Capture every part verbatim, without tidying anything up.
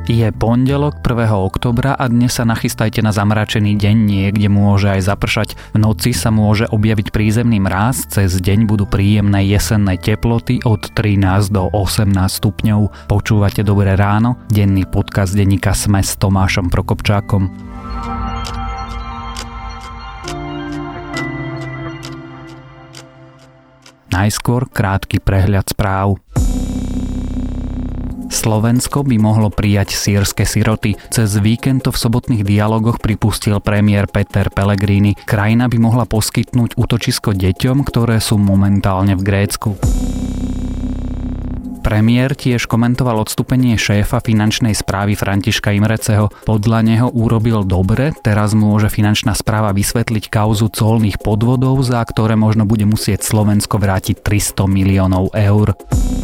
Je pondelok prvého októbra a dnes sa nachystajte na zamračený deň, niekde môže aj zapršať. V noci sa môže objaviť prízemný mráz, cez deň budú príjemné jesenné teploty od trinásť do osemnásť stupňov. Počúvate Dobré ráno, denný podcast denníka SME s Tomášom Prokopčákom. Najskôr krátky prehľad správ. Slovensko by mohlo prijať sýrske siroty. Cez víkend to v sobotných dialogoch pripustil premiér Peter Pellegrini. Krajina by mohla poskytnúť útočisko deťom, ktoré sú momentálne v Grécku. Premiér tiež komentoval odstúpenie šéfa finančnej správy Františka Imreceho. Podľa neho urobil dobre, teraz môže finančná správa vysvetliť kauzu colných podvodov, za ktoré možno bude musieť Slovensko vrátiť tristo miliónov eur.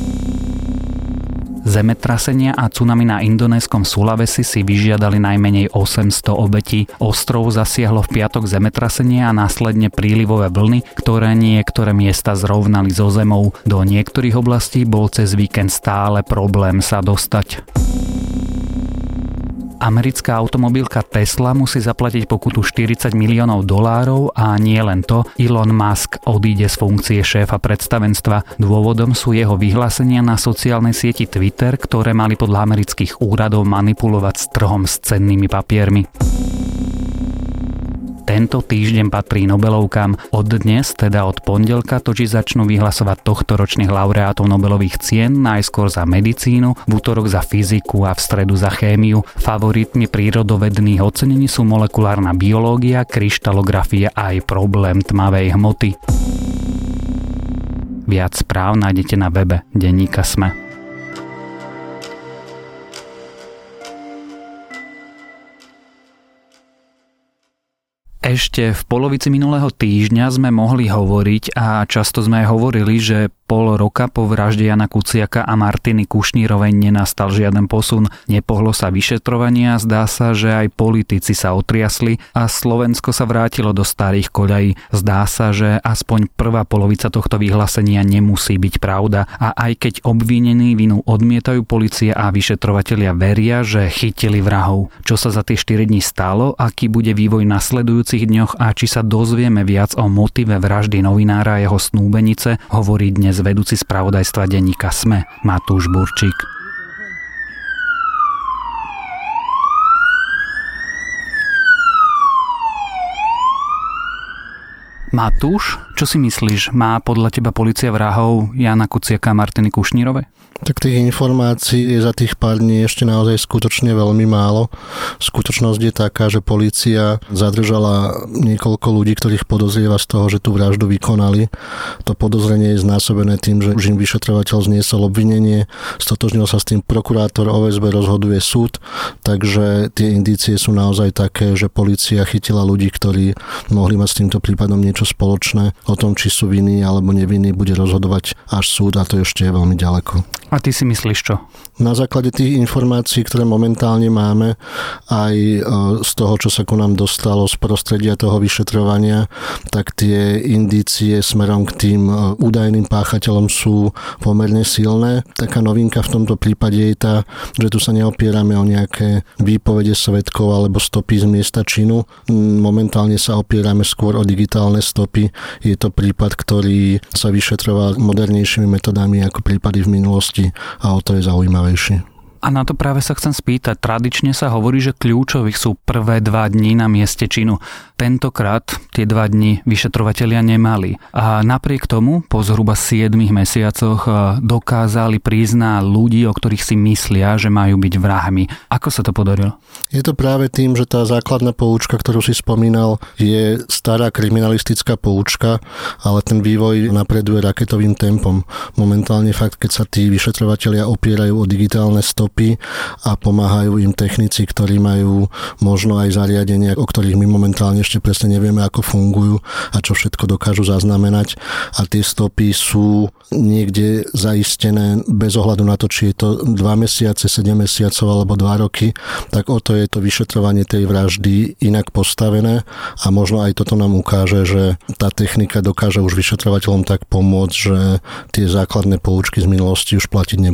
Zemetrasenia a tsunami na indonéskom Sulawesi si vyžiadali najmenej osemsto obetí. Ostrov zasiahlo v piatok zemetrasenie a následne prílivové vlny, ktoré niektoré miesta zrovnali so zemou. Do niektorých oblastí bol cez víkend stále problém sa dostať. Americká automobilka Tesla musí zaplatiť pokutu štyridsať miliónov dolárov a nie len to, Elon Musk odíde z funkcie šéfa predstavenstva. Dôvodom sú jeho vyhlásenia na sociálnej sieti Twitter, ktoré mali podľa amerických úradov manipulovať s trhom s cennými papiermi. Tento týždeň patrí Nobelovkám. Od dnes, teda od pondelka, totiž začnú vyhlasovať tohtoročných laureátov Nobelových cien, najskôr za medicínu, v útorok za fyziku a v stredu za chémiu. Favoritmi prírodovedných ocenení sú molekulárna biológia, kryštalografia a aj problém tmavej hmoty. Viac správ nájdete na webe denníka SME. Ešte v polovici minulého týždňa sme mohli hovoriť a často sme aj hovorili, že pol roka po vražde Jana Kuciaka a Martiny Kušnírovej nenastal žiaden posun. Nepohlo sa vyšetrovanie a zdá sa, že aj politici sa otriasli a Slovensko sa vrátilo do starých koľají. Zdá sa, že aspoň prvá polovica tohto vyhlásenia nemusí byť pravda. A aj keď obvinení vinu odmietajú, polícia a vyšetrovatelia veria, že chytili vrahov. Čo sa za tie štyri dni stalo, aký bude vývoj nasledujúcich dňoch a či sa dozvieme viac o motive vraždy novinára a jeho snúbenice, hovorí dnes vedúci spravodajstva denníka SME Matúš Burčík. Matúš, čo si myslíš, má podľa teba polícia vrahov Jana Kuciaka a Martiny Kušnírovej? Tak tých informácií je za tých pár dní ešte naozaj skutočne veľmi málo. Skutočnosť je taká, že polícia zadržala niekoľko ľudí, ktorých podozrieva z toho, že tú vraždu vykonali. To podozrenie je znásobené tým, že už im vyšetrovateľ zniesol obvinenie, stotožnil sa s tým prokurátor, ó es bé rozhoduje súd, takže tie indície sú naozaj také, že polícia chytila ľudí, ktorí mohli mať s týmto prípadom niečo spoločné. O tom, či sú vinní alebo nevinní, bude rozhodovať až súd a to ešte je veľmi ďaleko. A ty si myslíš čo? Na základe tých informácií, ktoré momentálne máme, aj z toho, čo sa ku nám dostalo z prostredia toho vyšetrovania, tak tie indície smerom k tým údajným páchateľom sú pomerne silné. Taká novinka v tomto prípade je tá, že tu sa neopierame o nejaké výpovede svedkov alebo stopy z miesta činu. Momentálne sa opierame skôr o digitálne stopy. Je to prípad, ktorý sa vyšetroval modernejšími metodami ako prípady v minulosti a o to je zaujímavejší. A na to práve sa chcem spýtať. Tradične sa hovorí, že kľúčových sú prvé dva dni na mieste činu. Tentokrát tie dva dni vyšetrovatelia nemali. A napriek tomu po zhruba siedmich mesiacoch dokázali priznať ľudí, o ktorých si myslia, že majú byť vrahmi. Ako sa to podarilo? Je to práve tým, že tá základná poučka, ktorú si spomínal, je stará kriminalistická poučka, ale ten vývoj napreduje raketovým tempom. Momentálne fakt, keď sa tí vyšetrovatelia opierajú o digitálne stopy a pomáhajú im technici, ktorí majú možno aj zariadenia, o ktorých my momentálne ešte presne nevieme, ako fungujú a čo všetko dokážu zaznamenať. A tie stopy sú niekde zaistené bez ohľadu na to, či je to dva mesiace, sedem mesiacov alebo dva roky, tak o to je to vyšetrovanie tej vraždy inak postavené a možno aj toto nám ukáže, že tá technika dokáže už vyšetrovateľom tak pomôcť, že tie základné poučky z minulosti už platiť nebudú.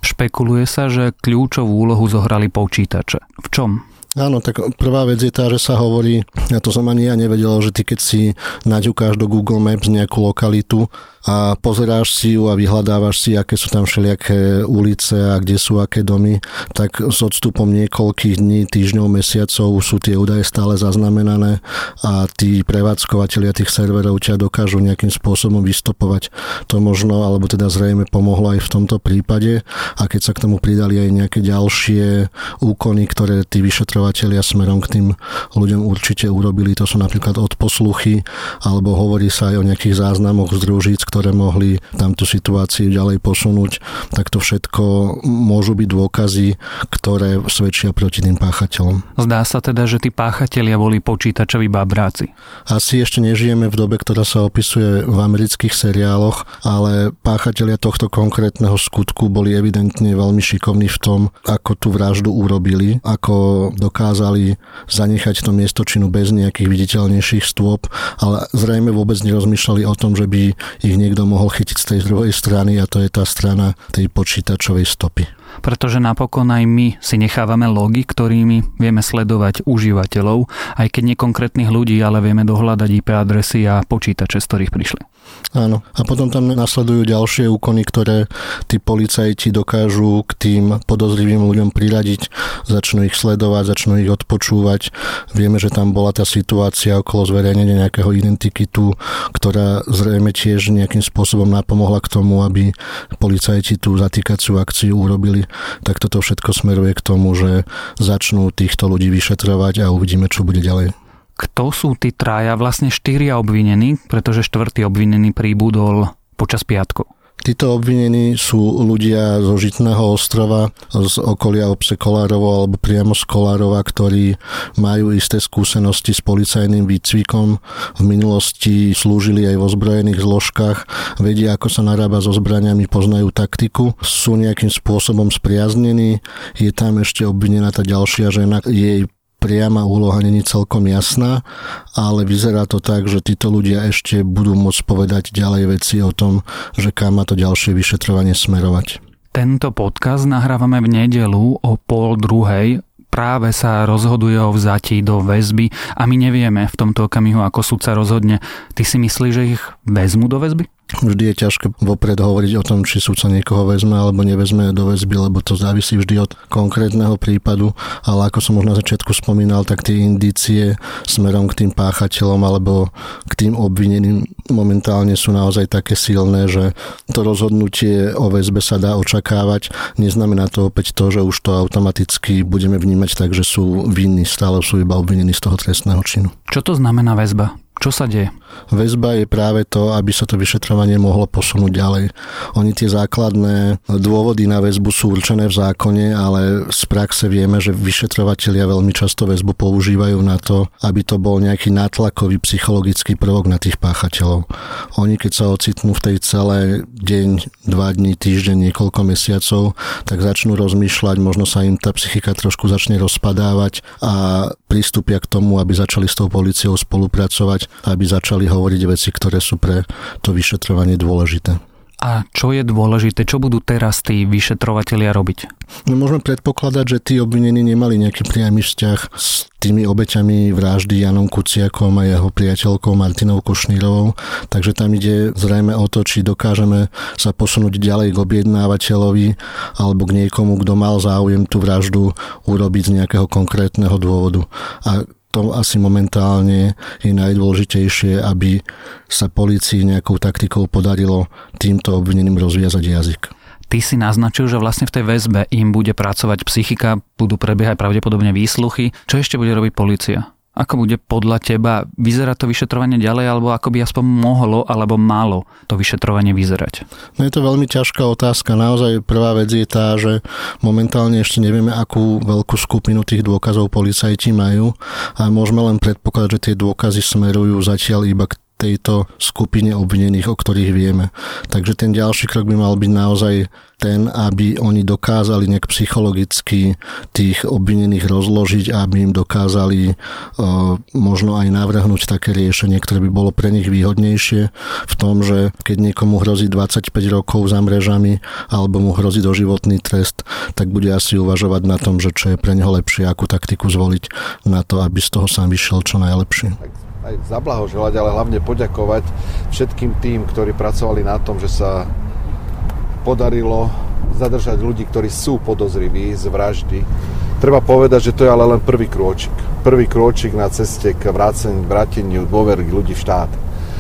Špekuluje sa, že kľúčovú úlohu zohrali počítače. V čom? Áno, tak prvá vec je tá, že sa hovorí, a to som ani ja nevedel, že ty keď si naťukáš do Google Maps nejakú lokalitu a pozeráš si ju a vyhľadávaš si, aké sú tam všelijaké ulice a kde sú aké domy, tak s odstupom niekoľkých dní, týždňov, mesiacov sú tie údaje stále zaznamenané a tí prevádzkovateľia tých serverov ťa dokážu nejakým spôsobom vystopovať. To možno, alebo teda zrejme pomohlo aj v tomto prípade, a keď sa k tomu pridali aj nejaké ďalšie úkony, ktoré tí vyšetrovatelia smerom k tým ľuďom určite urobili, to sú napríklad odposluchy, alebo hovorí sa aj o nejakých záznamoch z družíc, ktoré mohli tamtú situáciu ďalej posunúť, tak to všetko môžu byť dôkazy, ktoré svedčia proti tým páchateľom. Zdá sa teda, že tí páchatelia boli počítačoví babráci. Asi ešte nežijeme v dobe, ktorá sa opisuje v amerických seriáloch, ale páchatelia tohto konkrétneho skutku boli evidentne veľmi šikovní v tom, ako tú vraždu urobili, ako dokázali zanechať to miesto činu bez nejakých viditeľnejších stôp, ale zrejme vôbec nerozmýšľali o tom, že by ich niekto mohol chytiť z tej druhej strany, a to je tá strana tej počítačovej stopy. Pretože napokon aj my si nechávame logy, ktorými vieme sledovať užívateľov, aj keď nie konkrétnych ľudí, ale vieme dohľadať í pé adresy a počítače, z ktorých prišli. Áno. A potom tam nasledujú ďalšie úkony, ktoré tí policajti dokážu k tým podozrivým ľuďom priradiť. Začnú ich sledovať, začnú ich odpočúvať. Vieme, že tam bola tá situácia okolo zverejnenia nejakého identikitu, ktorá zrejme tiež nejakým spôsobom napomohla k tomu, aby policajti tú zatýkaciu akciu urobili. Tak toto všetko smeruje k tomu, že začnú týchto ľudí vyšetrovať a uvidíme, čo bude ďalej. Kto sú tí traja, vlastne štyria obvinení, pretože štvrtý obvinený príbudol počas piatku? Títo obvinení sú ľudia zo Žitného ostrova, z okolia obce Kolárovo alebo priamo z Kolárova, ktorí majú isté skúsenosti s policajným výcvikom. V minulosti slúžili aj v ozbrojených zložkách, vedia, ako sa narába so zbraniami, poznajú taktiku, sú nejakým spôsobom spriaznení. Je tam ešte obvinená tá ďalšia žena, jej priama úloha není celkom jasná, ale vyzerá to tak, že títo ľudia ešte budú môcť povedať ďalej veci o tom, že kam má to ďalšie vyšetrovanie smerovať. Tento podcast nahrávame v nedeľu o pol druhej. Práve sa rozhoduje o vzatí do väzby a my nevieme v tomto okamihu, ako sudca rozhodne. Ty si myslíš, že ich vezmu do väzby? Vždy je ťažké vopred hovoriť o tom, či sudca niekoho vezme alebo nevezme do väzby, lebo to závisí vždy od konkrétneho prípadu, ale ako som už na začiatku spomínal, tak tie indície smerom k tým páchateľom alebo k tým obvineným momentálne sú naozaj také silné, že to rozhodnutie o väzbe sa dá očakávať. Neznamená to opäť to, že už to automaticky budeme vnímať tak, že sú vinní, stále sú iba obvinení z toho trestného činu. Čo to znamená väzba? Čo sa deje? Väzba je práve to, aby sa to vyšetrovanie mohlo posunúť ďalej. Oni tie základné dôvody na väzbu sú určené v zákone, ale z praxe vieme, že vyšetrovatelia veľmi často väzbu používajú na to, aby to bol nejaký nátlakový psychologický prvok na tých páchateľov. Oni keď sa ocitnú v tej celé deň, dva dní, týždeň, niekoľko mesiacov, tak začnú rozmýšľať, možno sa im tá psychika trošku začne rozpadávať a pristúpia k tomu, aby začali s tou políciou spolupracovať, aby začali hovoriť veci, ktoré sú pre to vyšetrovanie dôležité. A čo je dôležité? Čo budú teraz tí vyšetrovatelia robiť? No, môžeme predpokladať, že tí obvinení nemali nejaký priamy vzťah s tými obeťami vraždy Janom Kuciakom a jeho priateľkou Martinou Kušnírovou. Takže tam ide zrejme o to, či dokážeme sa posunúť ďalej k objednávateľovi alebo k niekomu, kto mal záujem tú vraždu urobiť z nejakého konkrétneho dôvodu. A to asi momentálne je najdôležitejšie, aby sa polícii nejakou taktikou podarilo týmto obvineným rozviazať jazyk. Ty si naznačil, že vlastne v tej väzbe im bude pracovať psychika, budú prebiehať pravdepodobne výsluchy. Čo ešte bude robiť polícia? Ako bude podľa teba vyzerať to vyšetrovanie ďalej, alebo ako by aspoň mohlo alebo malo to vyšetrovanie vyzerať? No je to veľmi ťažká otázka. Naozaj prvá vec je tá, že momentálne ešte nevieme, akú veľkú skupinu tých dôkazov policajti majú a môžeme len predpokladať, že tie dôkazy smerujú zatiaľ iba k tejto skupine obvinených, o ktorých vieme. Takže ten ďalší krok by mal byť naozaj ten, aby oni dokázali nejak psychologicky tých obvinených rozložiť, aby im dokázali uh, možno aj navrhnúť také riešenie, ktoré by bolo pre nich výhodnejšie v tom, že keď niekomu hrozí dvadsaťpäť rokov za mrežami alebo mu hrozí doživotný trest, tak bude asi uvažovať na tom, že čo je pre neho lepšie, akú taktiku zvoliť na to, aby z toho sám vyšiel čo najlepšie. Aj zablahoželať, ale hlavne poďakovať všetkým tým, ktorí pracovali na tom, že sa podarilo zadržať ľudí, ktorí sú podozriví z vraždy. Treba povedať, že to je ale len prvý krôčik. Prvý krôčik na ceste k vráteniu dôvery ľudí v štát.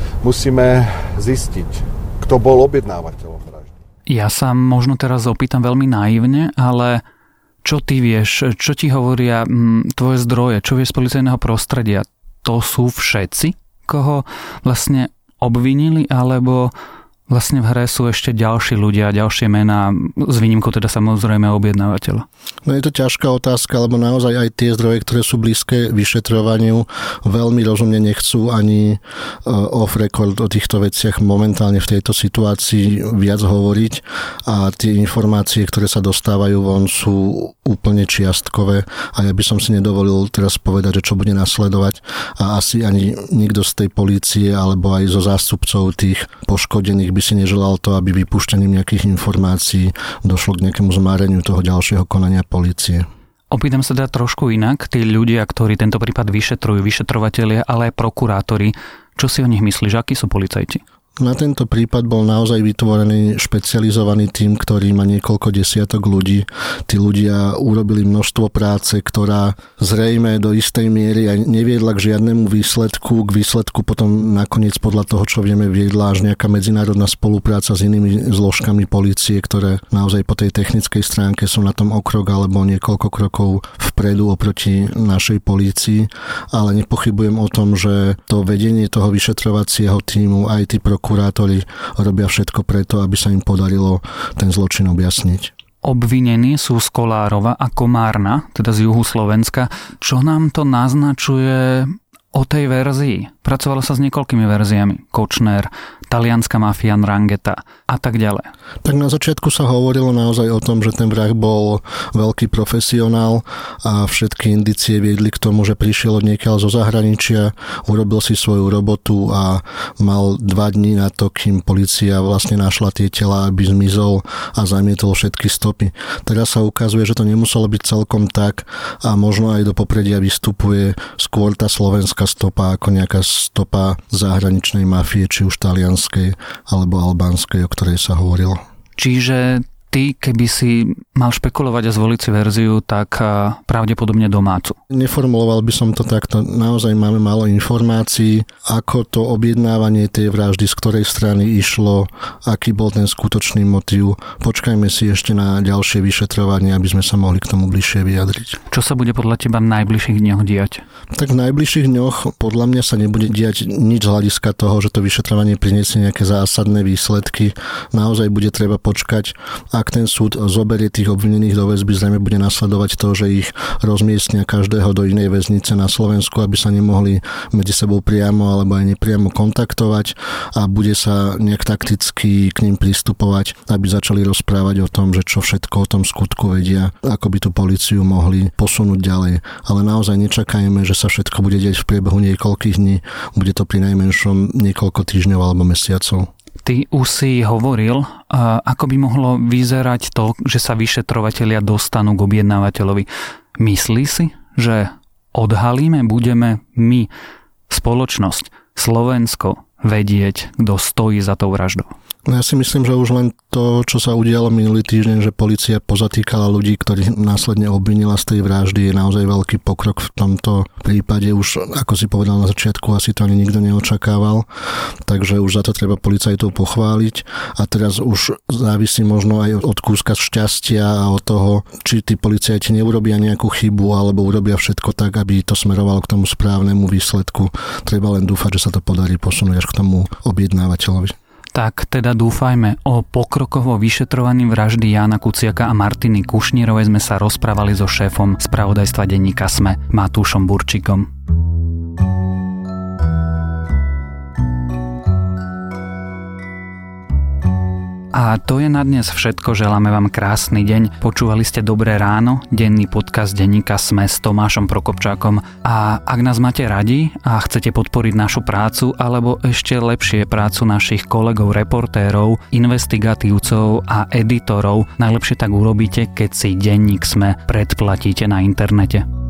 Musíme zistiť, kto bol objednávateľom vraždy. Ja sa možno teraz opýtam veľmi naivne, ale čo ty vieš, čo ti hovoria m, tvoje zdroje, čo vieš z policajného prostredia? To sú všetci, koho vlastne obvinili, alebo vlastne v hre sú ešte ďalší ľudia, ďalšie mená, s výnimkou teda samozrejme objednávateľa? No je to ťažká otázka, lebo naozaj aj tie zdroje, ktoré sú blízke vyšetrovaniu, veľmi rozumne nechcú ani off record o týchto veciach momentálne v tejto situácii viac hovoriť a tie informácie, ktoré sa dostávajú von, sú úplne čiastkové a ja by som si nedovolil teraz povedať, že čo bude nasledovať a asi ani nikto z tej polície alebo aj zo zástupcov tých poškodených by si neželal to, aby vypúšťaním nejakých informácií došlo k nejakému zmáreniu toho ďalšieho konania polície. Opýtam sa teda trošku inak. Tí ľudia, ktorí tento prípad vyšetrujú, vyšetrovatelia, ale aj prokurátori, čo si o nich myslíš? Akí sú policajti? Na tento prípad bol naozaj vytvorený špecializovaný tím, ktorý má niekoľko desiatok ľudí. Tí ľudia urobili množstvo práce, ktorá zrejme do istej miery aj neviedla k žiadnemu výsledku. K výsledku potom nakoniec podľa toho, čo vieme, viedla až nejaká medzinárodná spolupráca s inými zložkami polície, ktoré naozaj po tej technickej stránke sú na tom o krok alebo niekoľko krokov vpredu oproti našej polícii. Ale nepochybujem o tom, že to vedenie toho vyšetrovacieho tímu, aj tí prokurátori robia všetko preto, aby sa im podarilo ten zločin objasniť. Obvinení sú z Kolárova a Komárna, teda z juhu Slovenska. Čo nám to naznačuje o tej verzii? Pracovalo sa s niekoľkými verziami. Kočner, talianska mafia Ndrangheta a tak ďalej. Tak na začiatku sa hovorilo naozaj o tom, že ten vrah bol veľký profesionál a všetky indície viedli k tomu, že prišiel od niekiaľ zo zahraničia, urobil si svoju robotu a mal dva dní na to, kým polícia vlastne našla tie tela, aby zmizol a zamietol všetky stopy. Teraz sa ukazuje, že to nemuselo byť celkom tak a možno aj do popredia vystupuje skôr tá slovenská stopa ako nejaká stopa zahraničnej mafie, či už talianskej alebo albánskej, o ktorej sa hovorilo. Čiže ty, keby si mal špekulovať a zvoliť si verziu, tak pravdepodobne domácu. Neformuloval by som to takto. Naozaj máme málo informácií, ako to objednávanie tej vraždy, z ktorej strany išlo, aký bol ten skutočný motív. Počkajme si ešte na ďalšie vyšetrovanie, aby sme sa mohli k tomu bližšie vyjadriť. Čo sa bude podľa teba v najbližších dňoch diať? Tak v najbližších dňoch podľa mňa sa nebude diať nič z hľadiska toho, že to vyšetrovanie priniesie nejaké zásadné výsledky. Naozaj bude treba počkať. Ak ten súd zoberie tých obvinených do väzby, zrejme bude nasledovať to, že ich rozmiestnia každého do inej väznice na Slovensku, aby sa nemohli medzi sebou priamo alebo aj nepriamo kontaktovať a bude sa nejak takticky k ním pristupovať, aby začali rozprávať o tom, že čo všetko o tom skutku vedia, ako by tú políciu mohli posunúť ďalej. Ale naozaj nečakajme, že sa všetko bude diať v priebehu niekoľkých dní, bude to pri najmenšom niekoľko týždňov alebo mesiacov. Ty už si hovoril, ako by mohlo vyzerať to, že sa vyšetrovatelia dostanú k objednávateľovi. Myslí si, že odhalíme, budeme my, spoločnosť, Slovensko, vedieť, kto stojí za tou vraždou? Ja si myslím, že už len to, čo sa udialo minulý týždeň, že polícia pozatýkala ľudí, ktorých následne obvinila z tej vraždy, je naozaj veľký pokrok v tomto prípade. Už, ako si povedal na začiatku, asi to ani nikto neočakával. Takže už za to treba policajtov pochváliť. A teraz už závisí možno aj od kúska šťastia a od toho, či tí policajti neurobia nejakú chybu alebo urobia všetko tak, aby to smerovalo k tomu správnemu výsledku. Treba len dúfať, že sa to podarí posunúť až k tomu objednávateľovi. Tak teda dúfajme. O pokrokovo vyšetrovaní vraždy Jána Kuciaka a Martiny Kušnírovej sme sa rozprávali so šéfom spravodajstva denníka SME Matúšom Burčíkom. A to je na dnes všetko, želáme vám krásny deň. Počúvali ste Dobré ráno, denný podcast denníka SME s Tomášom Prokopčákom. A ak nás máte radi a chcete podporiť našu prácu, alebo ešte lepšie prácu našich kolegov, reportérov, investigatívcov a editorov, najlepšie tak urobíte, keď si denník SME predplatíte na internete.